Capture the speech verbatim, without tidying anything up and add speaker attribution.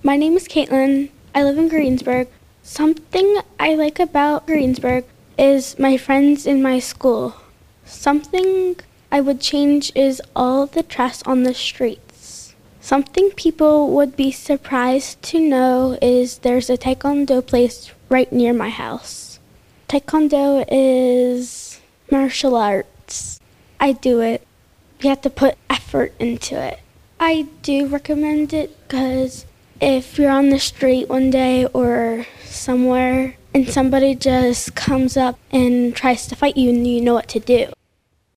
Speaker 1: My name is Caitlin. I live in Greensburg. Something I like about Greensburg is my friends in my school. Something I would change is all the trash on the streets. Something people would be surprised to know is there's a Taekwondo place right near my house. Taekwondo is martial arts. I do it. You have to put effort into it. I do recommend it because if you're on the street one day or somewhere and somebody just comes up and tries to fight you and you know what to do.